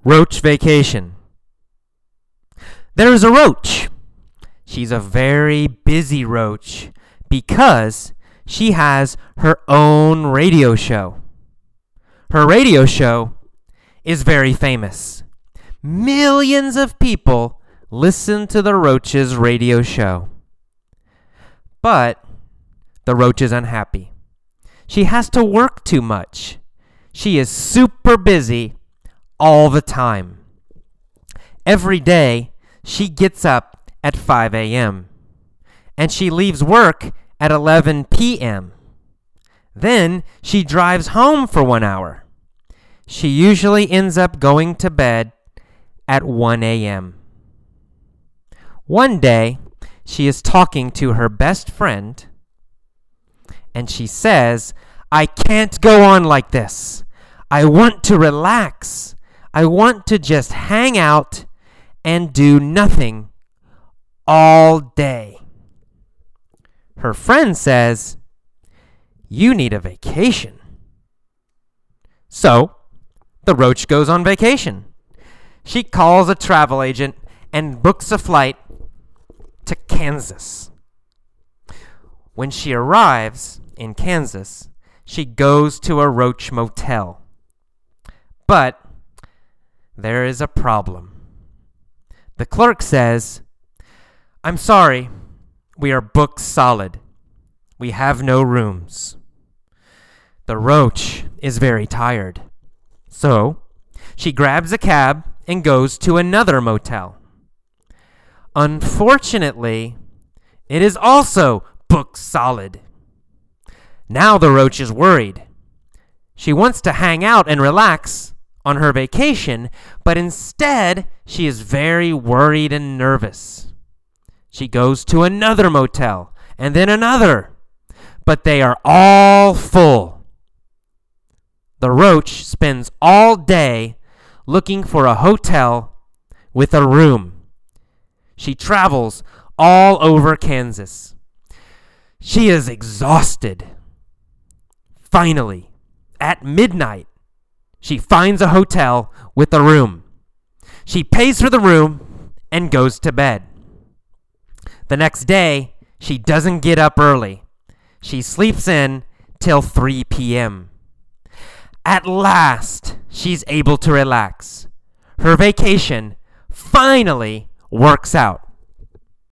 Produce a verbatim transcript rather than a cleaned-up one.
Roach vacation. There is a roach. She's a very busy roach because she has her own radio show. Her radio show is very famous. Millions of people listen to the roach's radio show. But the roach is unhappy. She has to work too much. She is super busy all the time. Every day, she gets up at five a.m. and she leaves work at eleven p.m. Then she drives home for one hour. She usually ends up going to bed at one a.m. One day, she is talking to her best friend, and she says, "I can't go on like this. I want to relax. I want to just hang out and do nothing all day." Her friend says, "You need a vacation." So, the roach goes on vacation. She calls a travel agent and books a flight to Kansas. When she arrives in Kansas, she goes to a roach motel. But there is a problem. The clerk says, "I'm sorry, we are booked solid. We have no rooms." The roach is very tired. So, she grabs a cab and goes to another motel. Unfortunately, it is also booked solid. Now the roach is worried. She wants to hang out and relax on her vacation, but instead she is very worried and nervous. She goes to another motel and then another, but they are all full. The roach spends all day looking for a hotel with a room. She travels all over Kansas. She is exhausted. Finally, at midnight, she finds a hotel with a room. She pays for the room and goes to bed. The next day, she doesn't get up early. She sleeps in till three p.m. At last, she's able to relax. Her vacation finally works out.